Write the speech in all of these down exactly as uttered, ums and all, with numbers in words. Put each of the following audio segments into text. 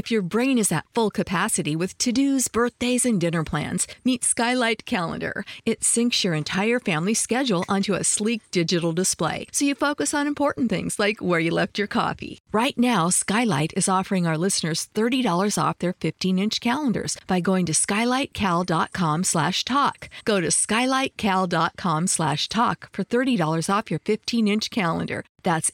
If your brain is at full capacity with to-dos, birthdays, and dinner plans, meet Skylight Calendar. It syncs your entire family schedule onto a sleek digital display, so you focus on important things like where you left your coffee. Right now, Skylight is offering our listeners thirty dollars off their fifteen-inch calendars by going to skylightcal.com slash talk. Go to skylightcal.com slash talk for thirty dollars off your fifteen-inch calendar. That's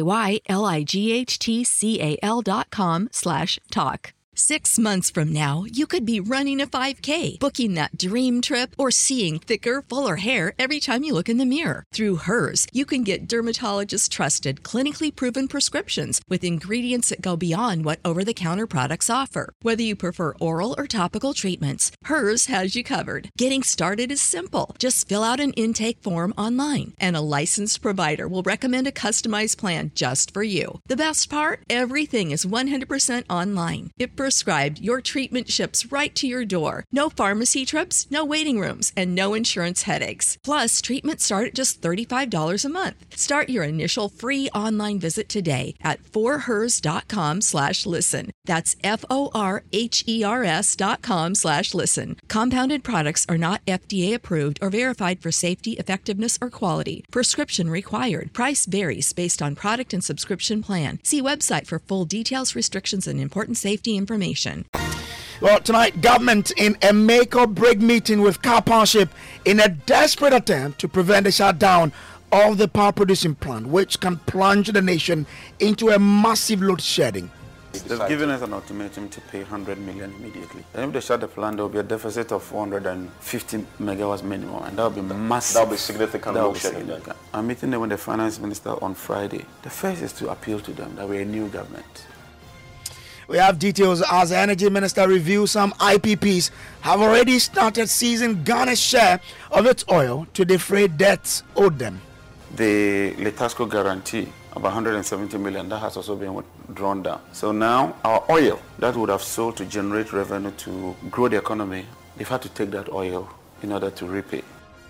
S-K-Y-L-I-G-H-T-C-A-L dot com slash talk. Six months from now, you could be running a five K, booking that dream trip, or seeing thicker, fuller hair every time you look in the mirror. Through Hers, you can get dermatologist-trusted, clinically proven prescriptions with ingredients that go beyond what over-the-counter products offer. Whether you prefer oral or topical treatments, Hers has you covered. Getting started is simple. Just fill out an intake form online, and a licensed provider will recommend a customized plan just for you. The best part? Everything is one hundred percent online. If prescribed, your treatment ships right to your door. No pharmacy trips, no waiting rooms, and no insurance headaches. Plus, treatments start at just thirty-five dollars a month. Start your initial free online visit today at forhers.com slash listen. That's F-O-R-H-E-R-S dot com slash listen. Compounded products are not F D A approved or verified for safety, effectiveness, or quality. Prescription required. Price varies based on product and subscription plan. See website for full details, restrictions, and important safety information. Well, tonight, government in a make-or-break meeting with Car Powership in a desperate attempt to prevent the shutdown of the power producing plant, which can plunge the nation into a massive load shedding. They've given us an ultimatum to pay one hundred million immediately. And if they shut the plant, there will be a deficit of four hundred fifty megawatts minimum, and that will be massive. That will be significant. That will be significant. I'm meeting them with the finance minister on Friday. The first is to appeal to them that we're a new government. We have details as the Energy Minister reviews some I P Ps have already started seizing Ghana's share of its oil to defray debts owed them. The Letasco guarantee of one hundred seventy million, that has also been drawn down. So now our oil that would have sold to generate revenue to grow the economy, they've had to take that oil in order to repay.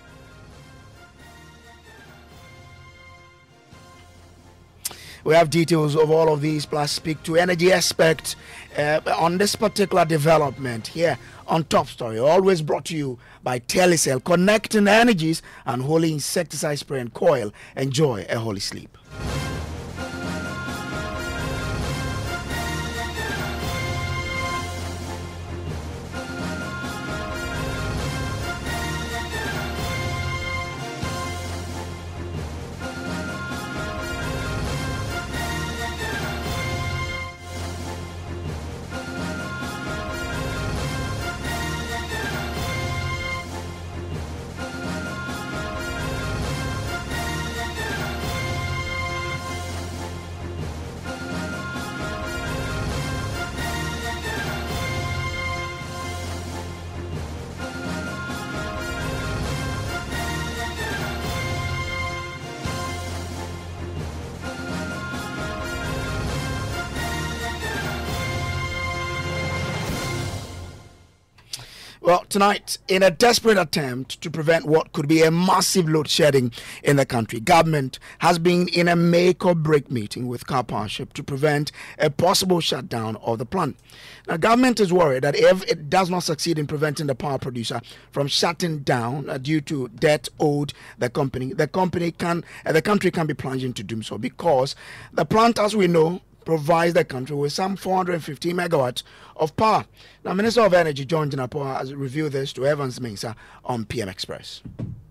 We have details of all of these, plus speak to energy experts uh, on this particular development here on Top Story. Always brought to you by Telecel, connecting energies and holy insecticide spray and coil. Enjoy a holy sleep. Well, tonight, in a desperate attempt to prevent what could be a massive load shedding in the country, government has been in a make-or-break meeting with Car Powership to prevent a possible shutdown of the plant. Now, government is worried that if it does not succeed in preventing the power producer from shutting down uh, due to debt owed the company, the company can, uh, the country can be plunged into doom so, because the plant, as we know, provides the country with some four hundred fifty megawatts of power. Now, Minister of Energy John Jinapor has revealed this to Evans Mensah on P M Express.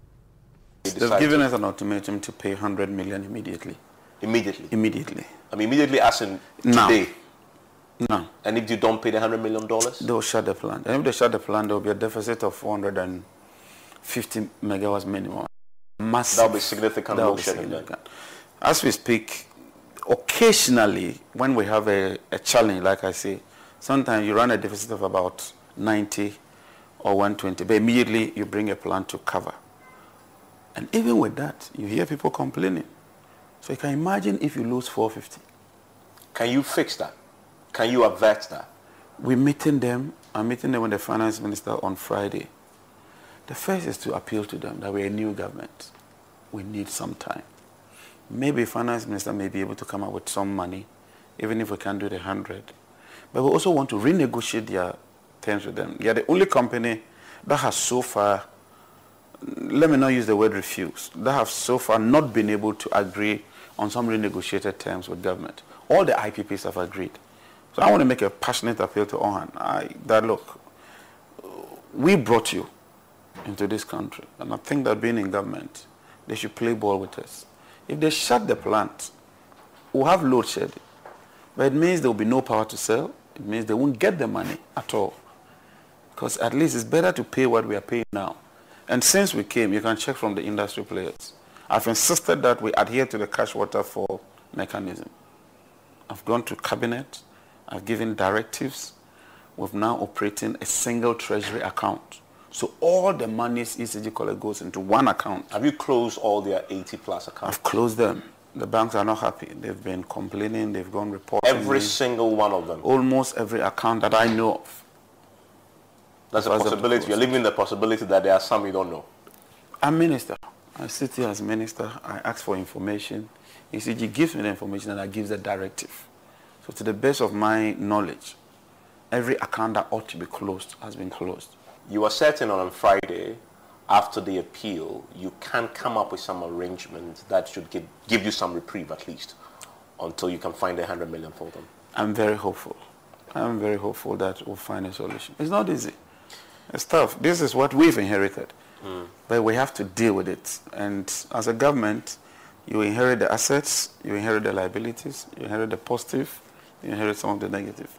They've given us an ultimatum to pay one hundred million immediately. Immediately? Immediately. I mean, immediately as in now. Today? No. And if you don't pay the one hundred million dollars? They'll shut the plant. And if they shut the plant, there will be a deficit of four hundred fifty megawatts minimum. Massive. That will be significant. That will be significant. As we speak, occasionally, when we have a, a challenge, like I say, sometimes you run a deficit of about ninety or one twenty, but immediately you bring a plan to cover. And even with that, you hear people complaining. So you can imagine if you lose four hundred fifty. Can you fix that? Can you avert that? We're meeting them. I'm meeting them with the finance minister on Friday. The first is to appeal to them that we're a new government. We need some time. Maybe finance minister may be able to come up with some money, even if we can't do the hundred. but we also want to renegotiate their terms with them. They are the only company that has so far, let me not use the word refuse, that have so far not been able to agree on some renegotiated terms with government. All the I P Ps have agreed. So I want to make a passionate appeal to Ohan. I, that look, we brought you into this country, and I think that being in government, they should play ball with us. If they shut the plant, we'll have load shedding. But it means there will be no power to sell. It means they won't get the money at all. Because at least it's better to pay what we are paying now. And since we came, you can check from the industry players. I've insisted that we adhere to the cash waterfall mechanism. I've gone to cabinet. I've given directives. We're now operating a single treasury account. So all the monies E C G collect goes into one account. Have you closed all their eighty plus accounts? I've closed them. The banks are not happy. They've been complaining. They've gone reporting. Every me. single one of them? Almost every account that I know of. That's a possibility. You're living the possibility that there are some you don't know. I'm minister. I sit here as minister. I ask for information. E C G gives me the information and I give the directive. So to the best of my knowledge, every account that ought to be closed has been closed. You are certain on Friday, after the appeal, you can come up with some arrangement that should give, give you some reprieve at least, until you can find a hundred million for them. I'm very hopeful. I'm very hopeful that we'll find a solution. It's not easy. It's tough. This is what we've inherited. Mm. But we have to deal with it. And as a government, you inherit the assets, you inherit the liabilities, you inherit the positive, you inherit some of the negative.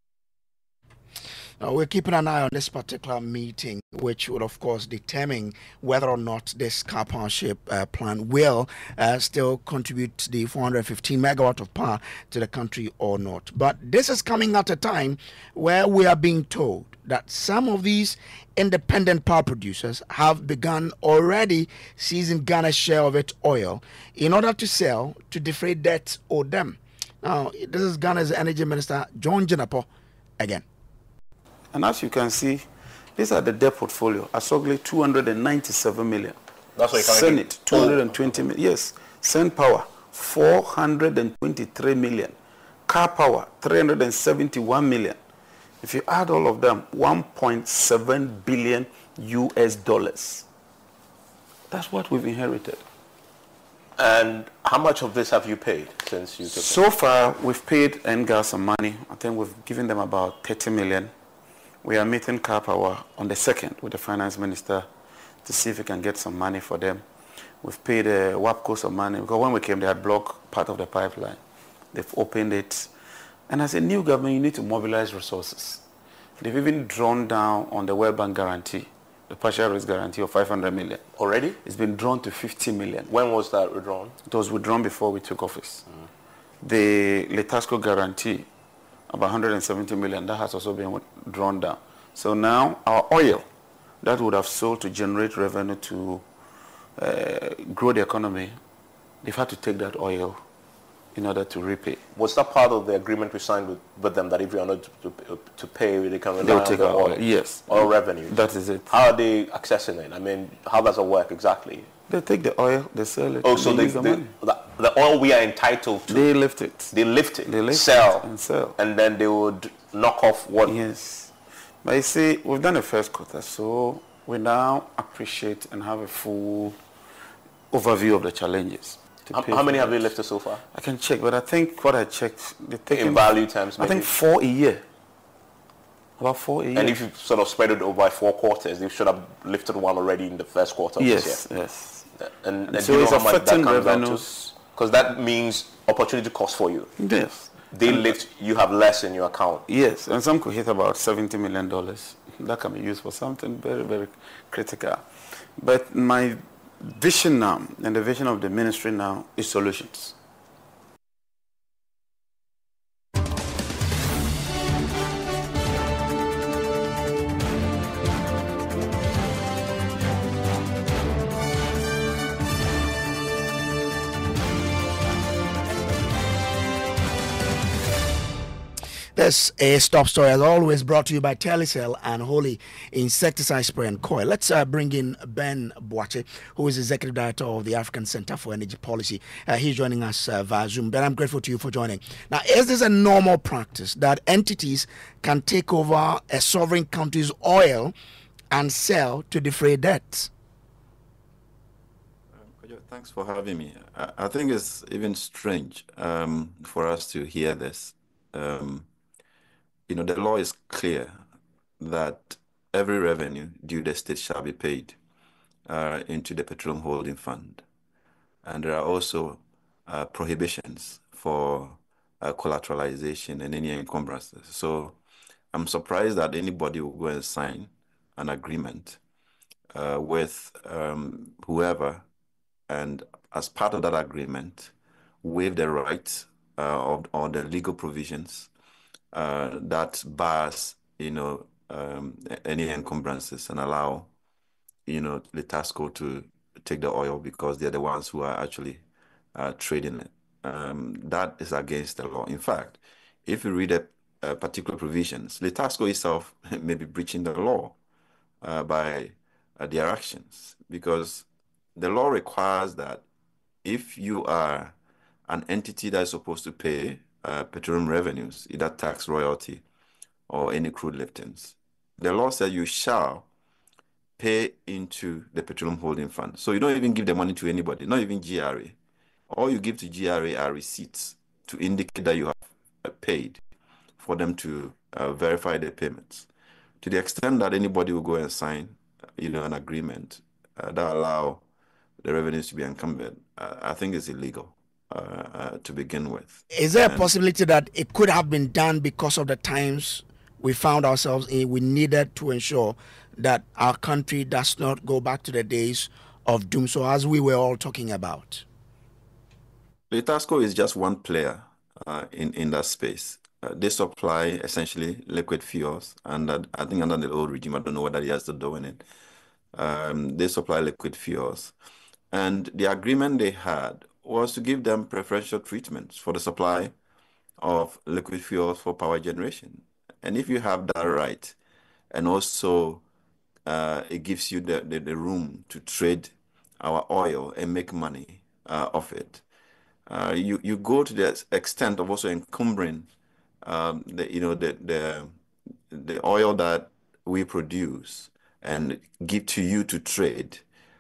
Now, we're keeping an eye on this particular meeting, which will, of course, determine whether or not this car partnership uh, plan will uh, still contribute the four hundred fifteen megawatt of power to the country or not. But this is coming at a time where we are being told that some of these independent power producers have begun already seizing Ghana's share of its oil in order to sell to defray debts owed them. Now, this is Ghana's Energy Minister, John Jinapor, again. And as you can see, these are the debt portfolio. Asogli, two hundred ninety-seven million. That's what you Senate, two hundred twenty million. Yes. Sen Power, four hundred twenty-three million. Car Power, three hundred seventy-one million. If you add all of them, one point seven billion U S dollars. That's what we've inherited. And how much of this have you paid since you took So it? Far, we've paid N G A S some money. I think we've given them about thirty million. We are meeting Car Power on the second with the finance minister to see if we can get some money for them. We've paid uh, WAPCO some money because when we came, they had blocked part of the pipeline. They've opened it. And as a new government, you need to mobilize resources. They've even drawn down on the World Bank guarantee, the partial risk guarantee of five hundred million. Already? It's been drawn to fifty million. When was that withdrawn? It was withdrawn before we took office. Mm. The Letasco guarantee, about one hundred seventy million, that has also been drawn down. So now our oil that would have sold to generate revenue to uh, grow the economy, they've had to take that oil in order to repay. Was that part of the agreement we signed with, with them that if we are not to, to, to pay, they can rely They'll on take the our oil, oil? Yes. Oil revenue. That is it. How are they accessing it? I mean, how does it work exactly? They take the oil, they sell it. Oh, so they they, use the, they, money. the, the oil we are entitled to. They lift it. They lift it. They lift sell. it and sell. And then they would knock off what? Yes. But you see, we've done the first quarter, so we now appreciate and have a full overview of the challenges. How, how many have they lifted so far? I can check, but I think what I checked, they're taking... In value terms, maybe? I think four a year. About four a year. And if you sort of spread it over by four quarters, they should have lifted one already in the first quarter of yes, this year. Yes, yes. And, and so do you it's know how much that affecting comes revenues. Because that means opportunity cost for you. Yes. They and lift, you have less in your account. Yes, and some could hit about seventy million dollars. That can be used for something very, very critical. But my vision now, and the vision of the ministry now, is solutions. The This is Top Story, as always, brought to you by Telecel and Holy Insecticide Spray and Coil. Let's uh, bring in Ben Boakye, who is Executive Director of the African Center for Energy Policy. Uh, he's joining us uh, via Zoom. Ben, I'm grateful to you for joining. Now, is this a normal practice that entities can take over a sovereign country's oil and sell to defray debts? Thanks for having me. I, I think it's even strange um, for us to hear this. Um, you know, the law is clear that every revenue due the state shall be paid uh, into the Petroleum Holding Fund. And there are also uh, prohibitions for uh, collateralization and any encumbrances. So I'm surprised that anybody will go and sign an agreement uh, with um, whoever, and as part of that agreement, waive the rights uh, of, or the legal provisions uh, that bars, you know, um, any encumbrances and allow, you know, Litasco to take the oil because they're the ones who are actually uh, trading it. Um, that is against the law. In fact, if you read the uh, particular provisions, Litasco itself may be breaching the law uh, by uh, their actions, because the law requires that if you are an entity that is supposed to pay uh, petroleum revenues, either tax, royalty, or any crude liftings, the law says you shall pay into the Petroleum Holding Fund. So you don't even give the money to anybody, not even G R A. All you give to G R A are receipts to indicate that you have paid for them to uh, verify the payments. To the extent that anybody will go and sign, you know, an agreement uh, that allow the revenues to be encumbered, uh, I think it's illegal uh, uh, to begin with. Is there and a possibility that it could have been done because of the times we found ourselves in? We needed to ensure that our country does not go back to the days of doom, so as we were all talking about? Litasco is just one player uh, in, in that space. Uh, they supply essentially liquid fuels, and uh, I think under the old regime, I don't know whether he has to do in it. Um, they supply liquid fuels. And the agreement they had was to give them preferential treatments for the supply of liquid fuels for power generation. And if you have that right, and also uh, it gives you the, the, the room to trade our oil and make money uh, off it, uh, you, you go to the extent of also encumbering um, the, you know, the, the, the oil that we produce and give to you to trade.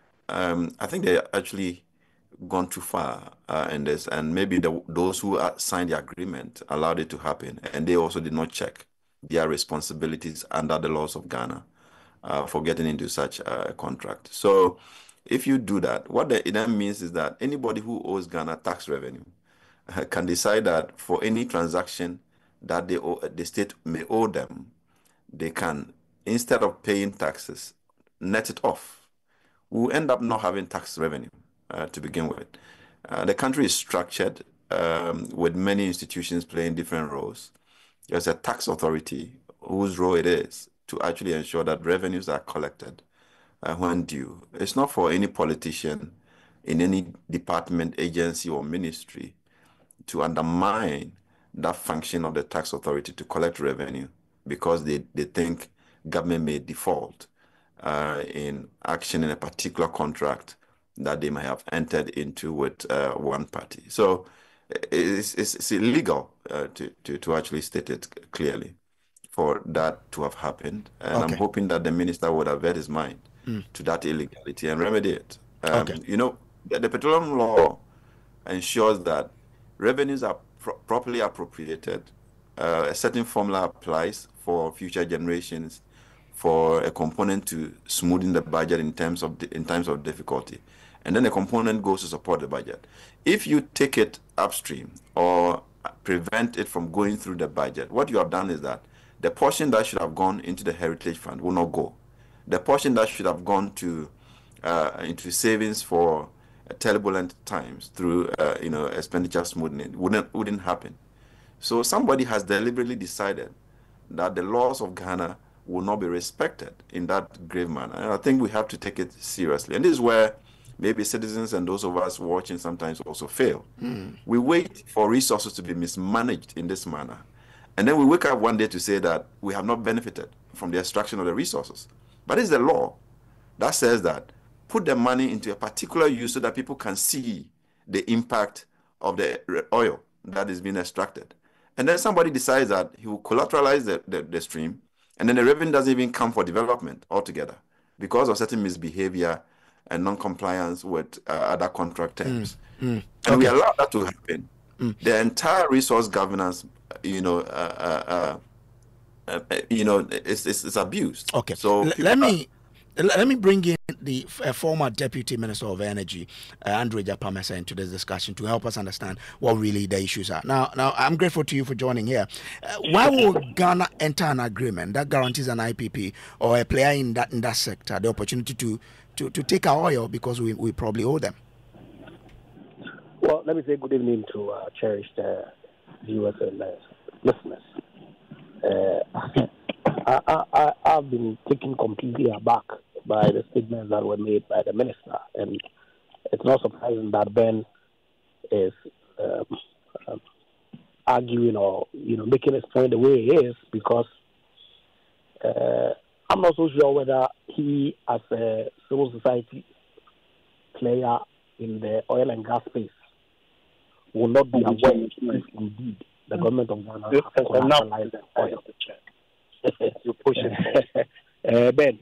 Um, I think they actually gone too far uh, in this, and maybe the, those who uh, signed the agreement allowed it to happen, and they also did not check their responsibilities under the laws of Ghana uh, for getting into such a contract. So if you do that, what the, it then means is that anybody who owes Ghana tax revenue uh, can decide that for any transaction that they owe, the state may owe them, they can, instead of paying taxes, net it off. We'll end up not having tax revenue uh, to begin with. Uh, the country is structured um, with many institutions playing different roles. There's a tax authority whose role it is to actually ensure that revenues are collected uh, when due. It's not for any politician in any department, agency, or ministry to undermine that function of the tax authority to collect revenue because they, they think government may default Uh, in action in a particular contract that they may have entered into with uh, one party. So it's, it's, it's illegal uh, to, to, to actually state it clearly for that to have happened. And okay. I'm hoping that the minister would avert his mind mm. to that illegality and remedy it. Um, okay. You know, the, the petroleum law ensures that revenues are pro- properly appropriated. Uh, a certain formula applies for future generations for a component to smoothing the budget in terms of in times of difficulty, and then a component goes to support the budget. If you take it upstream or prevent it from going through the budget, what you have done is that the portion that should have gone into the Heritage Fund will not go. The portion that should have gone to uh, into savings for uh, turbulent times through uh, you know expenditure smoothing wouldn't wouldn't happen. So somebody has deliberately decided that the laws of Ghana will not be respected in that grave manner. And I think we have to take it seriously. And this is where maybe citizens and those of us watching sometimes also fail. Mm. We wait for resources to be mismanaged in this manner. And then we wake up one day to say that we have not benefited from the extraction of the resources. But it's the law that says that put the money into a particular use so that people can see the impact of the oil that is being extracted. And then somebody decides that he will collateralize the, the, the stream, and then the revenue doesn't even come for development altogether because of certain misbehavior and non-compliance with uh, other contract terms. Mm, mm, and okay. we allow that to happen. Mm. The entire resource governance, you know, uh, uh, uh, uh, you know, it's, it's, it's abused. Okay. So L- let me let me bring in the uh, former Deputy Minister of Energy, uh, Andre Japamesa, into this discussion to help us understand what really the issues are. Now, now I'm grateful to you for joining here. Uh, why would Ghana enter an agreement that guarantees an I P P or a player in that in that sector the opportunity to to, to take our oil because we, we probably owe them? Well, let me say good evening to uh, cherished uh, viewers and uh, listeners. Uh, I, I, I've been taken completely aback by the statements that were made by the minister, and it's not surprising that Ben is um, um, arguing or you know making his point the way he is, because uh, I'm not so sure whether he, as a civil society player in the oil and gas space, will not be aware if indeed the government of Ghana has commercialized oil. You push it, uh, Ben.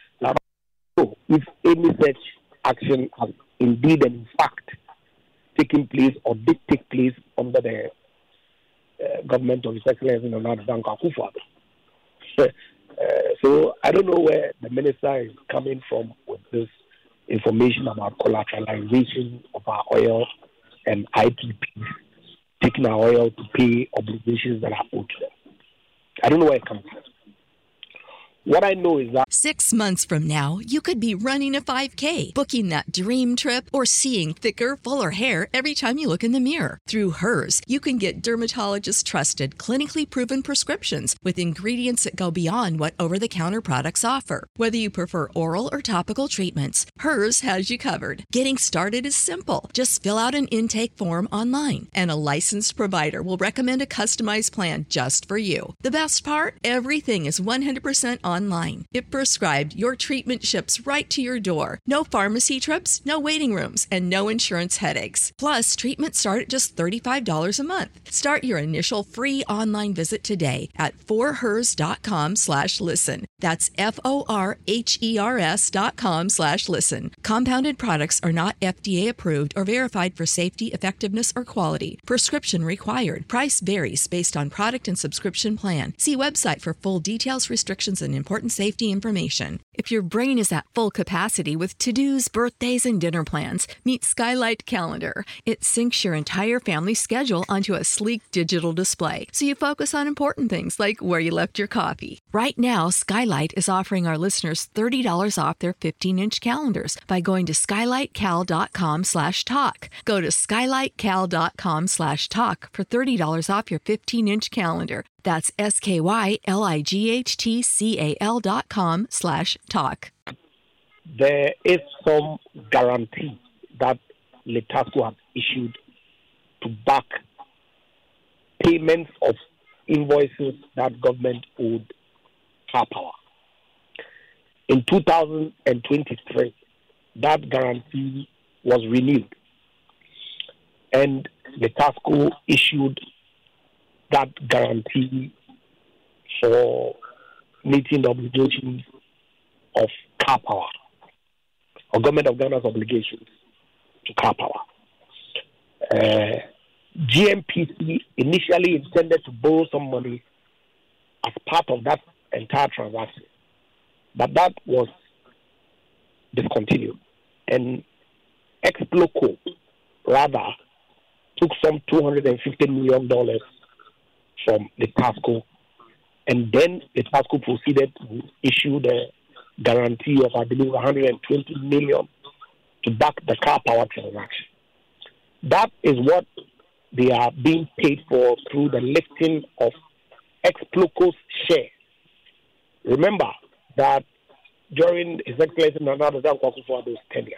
So, if any such action has indeed and in fact taken place or did take place under the uh, government of His Excellency Nana Dankwa Akufo-Addo. Uh, so I don't know where the minister is coming from with this information about collateralization of our oil and I P Ps, taking our oil to pay obligations that are owed to them. I don't know where it comes from. What I know is that Six months from now, you could be running a five K, booking that dream trip, or seeing thicker, fuller hair every time you look in the mirror. Through Hers, you can get dermatologist-trusted, clinically proven prescriptions with ingredients that go beyond what over-the-counter products offer. Whether you prefer oral or topical treatments, Hers has you covered. Getting started is simple. Just fill out an intake form online, and a licensed provider will recommend a customized plan just for you. The best part? Everything is one hundred percent online. If prescribed, your treatment ships right to your door. No pharmacy trips, no waiting rooms, and no insurance headaches. Plus, treatments start at just thirty-five dollars a month. Start your initial free online visit today at forhers.com slash listen. That's F-O-R-H-E-R-S dot com slash listen. Compounded products are not F D A approved or verified for safety, effectiveness, or quality. Prescription required. Price varies based on product and subscription plan. See website for full details, restrictions, and important safety information. If your brain is at full capacity with to-dos, birthdays, and dinner plans, meet Skylight Calendar. It syncs your entire family schedule onto a sleek digital display, so you focus on important things like where you left your coffee. Right now, Skylight is offering our listeners thirty dollars off their fifteen-inch calendars by going to skylightcal.com slash talk. Go to skylightcal.com slash talk for thirty dollars off your fifteen-inch calendar. That's S-K-Y-L-I-G-H-T-C-A-L dot com slash talk. There is some guarantee that Letasco has issued to back payments of invoices that government owed Car Power. In two thousand twenty-three, that guarantee was renewed, and Letasco issued that guarantee for meeting the obligations of Car Power, or Government of Ghana's obligations to Car Power. Uh, G M P C initially intended to borrow some money as part of that entire transaction, but that was discontinued, and Exploco rather took some two hundred fifty million dollars from the Letasco, and then the Letasco proceeded to issue the guarantee of, I believe, one hundred twenty million dollars to back the Car Power transaction. That is what they are being paid for through the lifting of Exploco's share. Remember that during His Excellency Nana Dankwa Akufo-Addo's tenure,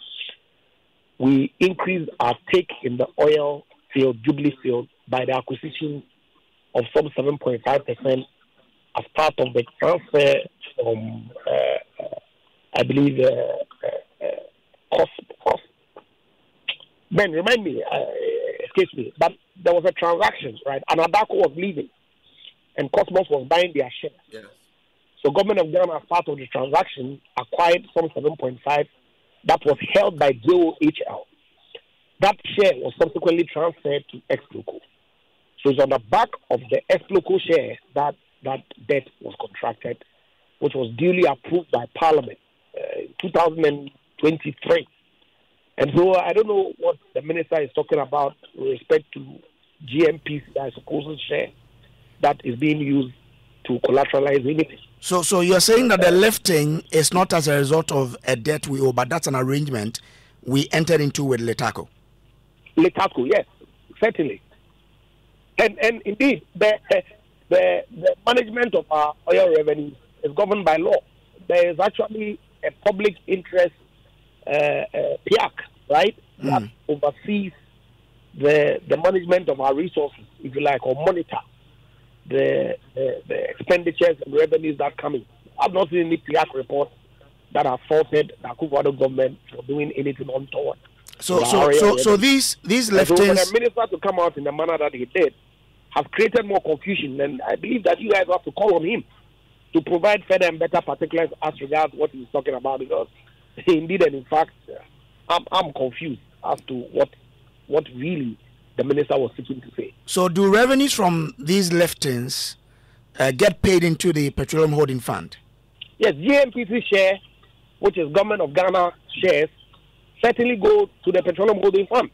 we increased our stake in the oil field, Jubilee field, by the acquisition of some seven point five percent as part of the transfer from, uh, uh, I believe, uh, uh, uh, cost, cost. Ben, remind me, uh, excuse me, but there was a transaction, right? And Adako was leaving, and Cosmos was buying their share. Yes. So government of Ghana, as part of the transaction, acquired some seven point five that was held by J O H L. That share was subsequently transferred to Exploco. So it's on the back of the Exploco share that that debt was contracted, which was duly approved by Parliament uh, in two thousand twenty-three. And so I don't know what the minister is talking about with respect to G M P C, I suppose, share that is being used to collateralize anything. So, so you're saying that the lifting is not as a result of a debt we owe, but that's an arrangement we entered into with Letaco. Letaco, yes, certainly. And and indeed, the, the the management of our oil revenue is governed by law. There is actually a public interest uh, uh, P A C, right, mm. that oversees the the management of our resources, if you like, or monitor the the, the expenditures and revenues that come in. I've not seen any P A C report that have faulted the Akufo-Addo government for doing anything untoward. So, so, so, so these these liftings. So for the minister to come out in the manner that he did has created more confusion, and I believe that you guys have to call on him to provide further and better particulars as regards what he's talking about, because indeed and in fact, I'm I'm confused as to what what really the minister was seeking to say. So, do revenues from these liftings uh, get paid into the Petroleum Holding Fund? Yes, G M P C share, which is Government of Ghana shares, certainly go to the Petroleum Holding Fund.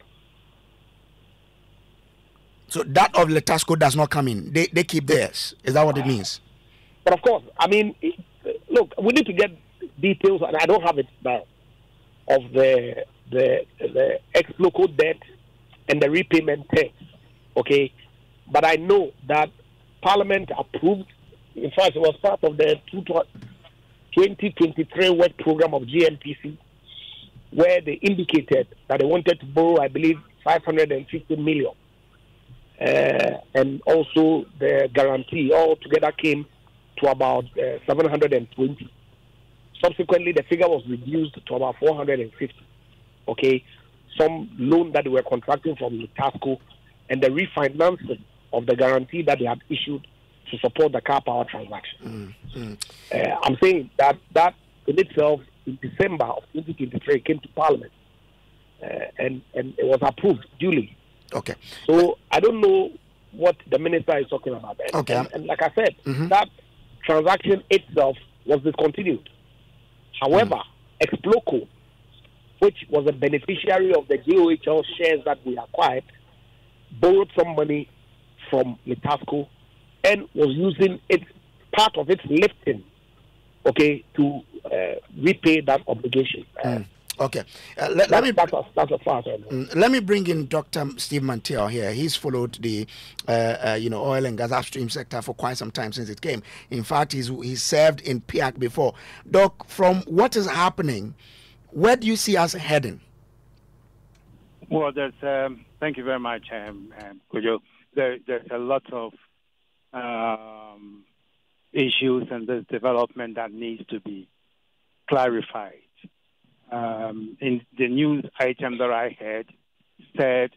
So that of Letasco does not come in. They they keep theirs. Is that what it means? But of course, I mean, it, look, we need to get details, and I don't have it now, of the the the ex-local debt and the repayment terms. Okay, but I know that Parliament approved. In fact, it was part of the twenty twenty-three work program of G M P C, where they indicated that they wanted to borrow, I believe, five hundred fifty million. Uh, and also the guarantee all together came to about uh, seven hundred twenty. Subsequently, the figure was reduced to about four hundred fifty. Okay, some loan that they were contracting from Letasco and the refinancing of the guarantee that they had issued to support the car power transaction. Mm, mm. Uh, I'm saying that that in itself, in December of twenty twenty-three, came to Parliament uh, and, and it was approved duly. Okay. So I don't know what the minister is talking about. And, okay. And, and like I said, mm-hmm. that transaction itself was discontinued. However, mm. Exploco, which was a beneficiary of the J O H L shares that we acquired, borrowed some money from Letasco and was using it, part of its lifting, okay, to uh, repay that obligation. Mm. Okay, uh, let, let me that's a, that's a fact. Mm, let me bring in Doctor Steve Manteo here. He's followed the uh, uh, you know oil and gas upstream sector for quite some time since it came. In fact, he's he's served in P A C before. Doc, from what is happening, where do you see us heading? Well, there's um, thank you very much, um, um, Kojo. There, there's a lot of um, issues and there's development that needs to be clarified. Um, in the news item that I heard said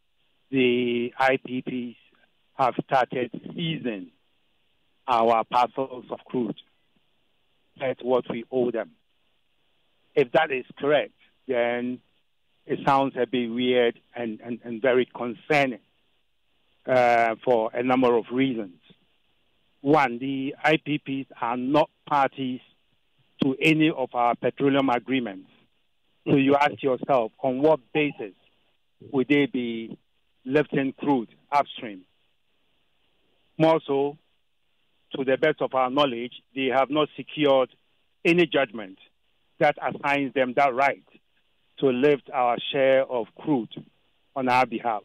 the I P Ps have started seizing our parcels of crude. That's what we owe them. If that is correct, then it sounds a bit weird and, and, and very concerning uh, for a number of reasons. One, the I P Ps are not parties to any of our petroleum agreements. So you ask yourself, on what basis would they be lifting crude upstream? More so, to the best of our knowledge, they have not secured any judgment that assigns them that right to lift our share of crude on our behalf.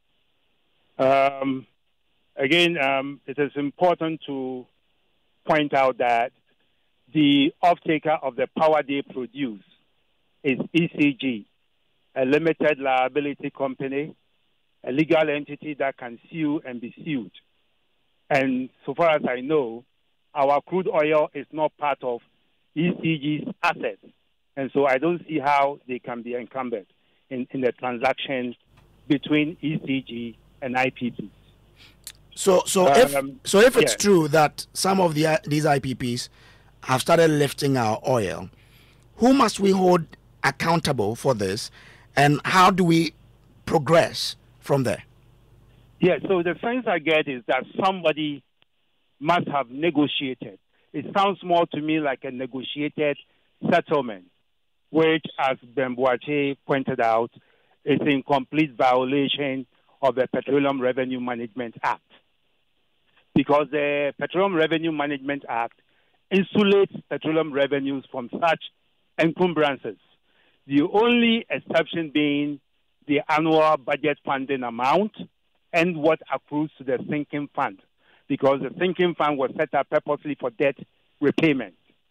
Um, again, um, it is important to point out that the off-taker of the power they produce is E C G, a limited liability company, a legal entity that can sue and be sued. And so far as I know, our crude oil is not part of E C G's assets. And so I don't see how they can be encumbered in, in the transaction between E C G and I P Ps. So, so um, if so, if it's yeah. true that some of the these I P Ps have started lifting our oil, who must we hold accountable for this, and how do we progress from there? Yeah. So the sense I get is that somebody must have negotiated. It sounds more to me like a negotiated settlement, which, as Bembuache pointed out, is in complete violation of the Petroleum Revenue Management Act. Because the Petroleum Revenue Management Act insulates petroleum revenues from such encumbrances. The only exception being the annual budget funding amount and what accrues to the sinking fund, because the sinking fund was set up purposely for debt repayment.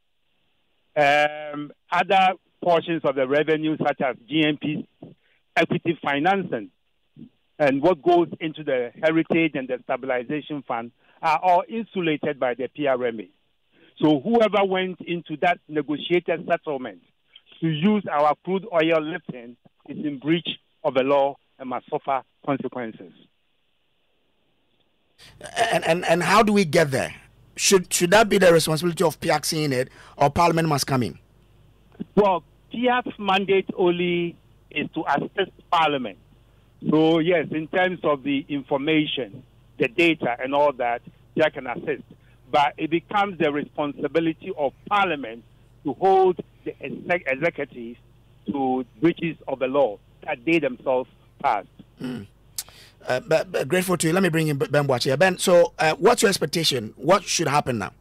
Um, other portions of the revenue, such as G N P equity financing, and what goes into the heritage and the stabilization fund are all insulated by the P R M A. So whoever went into that negotiated settlement to use our crude oil lifting is in breach of the law and must suffer consequences. And and, and how do we get there? Should should that be the responsibility of P A C seeing it, or Parliament must come in? Well, P A C's mandate only is to assist Parliament. So yes, in terms of the information, the data and all that, they can assist. But it becomes the responsibility of Parliament to hold the exec- executive to breaches of the law that they themselves passed. Mm. Uh, but, but grateful to you. Let me bring in Ben Boakye. Ben, so uh, what's your expectation? What should happen now?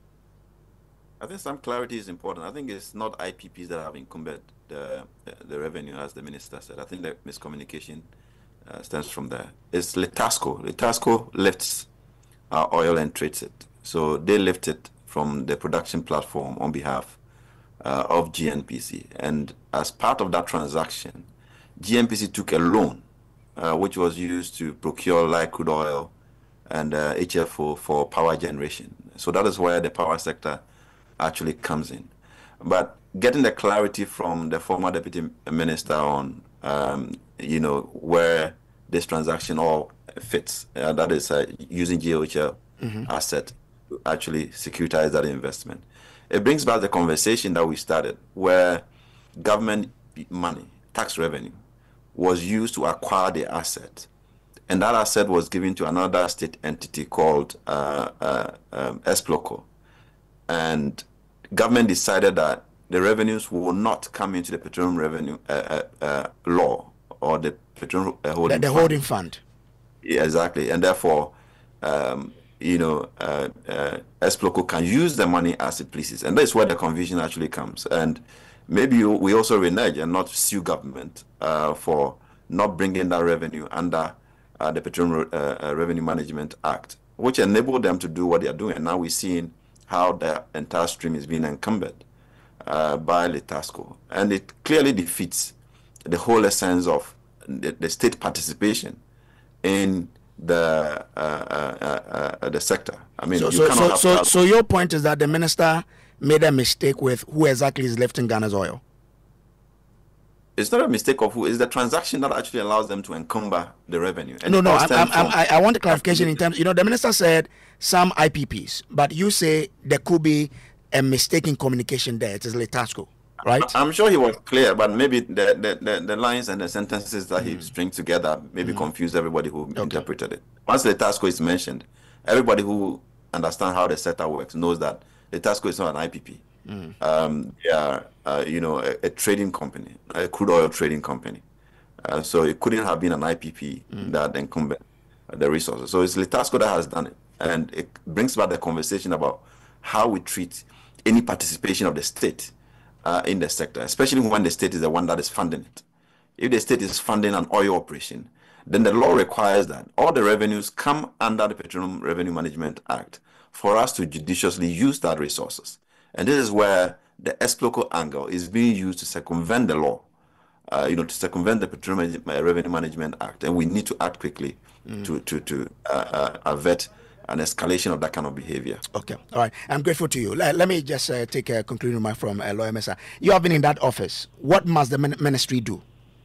I think some clarity is important. I think it's not I P Ps that have encumbered the, the, the revenue, as the minister said. I think the miscommunication uh, stems from there. It's Litasco. Litasco lifts our oil and trades it. So they lift it from the production platform on behalf uh, of G N P C. And as part of that transaction, G N P C took a loan, uh, which was used to procure light crude oil and uh, H F O for power generation. So that is where the power sector actually comes in. But getting the clarity from the former deputy minister on, um, you know, where this transaction all fits, uh, that is uh, using G O H L mm-hmm. asset to actually securitize that investment. It brings back the conversation that we started, where government money, tax revenue, was used to acquire the asset, and that asset was given to another state entity called uh, uh, um, Esploco. And government decided that the revenues will not come into the petroleum revenue uh, uh, uh, law or the petroleum uh, holding the, the fund. holding fund. Yeah, exactly. And therefore, um, you know, uh, uh, Esploco can use the money as it pleases. And that's where the confusion actually comes. And maybe we also renege and not sue government uh, for not bringing that revenue under uh, the Petroleum uh, uh, Revenue Management Act, which enabled them to do what they are doing. And now we're seeing how the entire stream is being encumbered uh, by Litasco. And it clearly defeats the whole essence of the, the state participation in the uh, uh, uh, the sector. I mean, so you so cannot so, have so, so your point is that the minister made a mistake with who exactly is lifting Ghana's oil? It's not a mistake of who. It's the transaction that actually allows them to encumber the revenue. And no, no, I'm, I'm, from, I, I want a clarification in terms, you know, the minister said some I P Ps, but you say there could be a mistake in communication there. It is Litasco, right? I'm sure he was clear, but maybe the, the, the, the lines and the sentences that mm. he stringed together maybe mm. confused everybody who okay. interpreted it. Once Litasco is mentioned, everybody who understands how the setup works knows that Litasco is not an I P P. Mm. Um, they are, uh, you know, a, a trading company, a crude oil trading company. Uh, so it couldn't have been an I P P mm. that encumbered the resources. So it's Litasco that has done it. And it brings back the conversation about how we treat any participation of the state uh, in the sector, especially when the state is the one that is funding it. If the state is funding an oil operation, then the law requires that all the revenues come under the Petroleum Revenue Management Act for us to judiciously use that resources. And this is where the Esploco angle is being used to circumvent the law, uh, you know, to circumvent the Petroleum Revenue Management Act. And we need to act quickly mm. to, to, to uh, uh, avert an escalation of that kind of behavior. Okay, all right. I'm grateful to you. Let, let me just uh, take a concluding remark from uh, Lawyer Mensah. You have been in that office. What must the min- ministry do?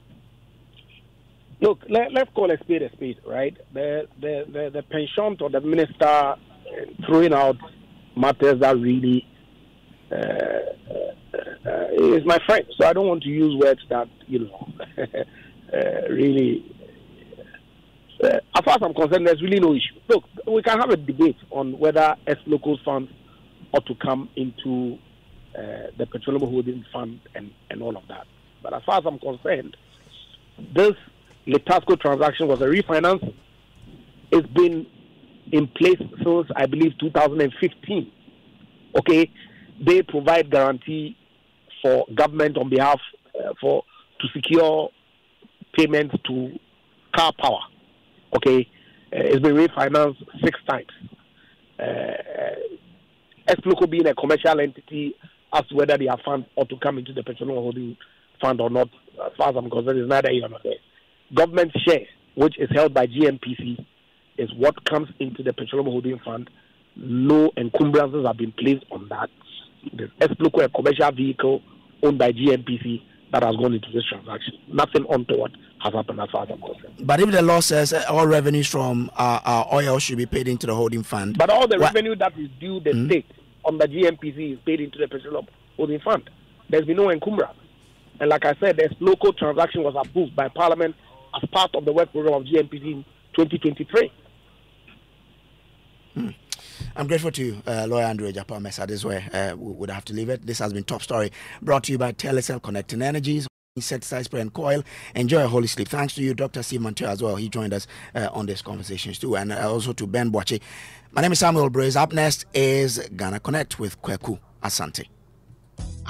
Look, let, let's call a spade a spade, right? The the the, the penchant or the minister uh, throwing out matters that really uh, uh, uh, is my friend. So I don't want to use words that, you know, uh, really, uh, as far as I'm concerned, there's really no issue. Look, we can have a debate on whether ex-local funds ought to come into uh, the Petroleum Holding Fund and, and all of that. But as far as I'm concerned, this Litasco transaction was a refinance. It's been in place since, I believe, two thousand fifteen. Okay, they provide guarantee for government on behalf uh, for to secure payments to Car Power. Okay, uh, it's been refinanced six times. Uh, Ex-Loco being a commercial entity, as to whether their funds ought to come into the Petroleum Holding Fund or not, as far as I'm concerned, is neither here nor there. Government share, which is held by G N P C, is what comes into the Petroleum Holding Fund. No encumbrances have been placed on that. The Ex-Loco, a commercial vehicle owned by G N P C, that has gone into this transaction. Nothing untoward has happened as far as I'm concerned. But if the law says uh, all revenues from uh, our oil should be paid into the holding fund, but all the what? revenue that is due the Mm-hmm. state on the G N P C is paid into the Petroleum Holding Fund. There's been no encumbrance. And like I said, the local transaction was approved by Parliament as part of the work program of G N P C in twenty twenty-three. Hmm. I'm grateful to you, uh, Lawyer Andrew Ejapa Mensah. This is where uh, we would have to leave it. This has been Top Story, brought to you by Telecel Connecting Energies, Insecticide Spray and Coil. Enjoy a holy sleep. Thanks to you, Doctor Steve Montoya, as well. He joined us uh, on these conversations too. And uh, also to Ben Boache. My name is Samuel Braze. Up next is Ghana Connect with Kweku Asante.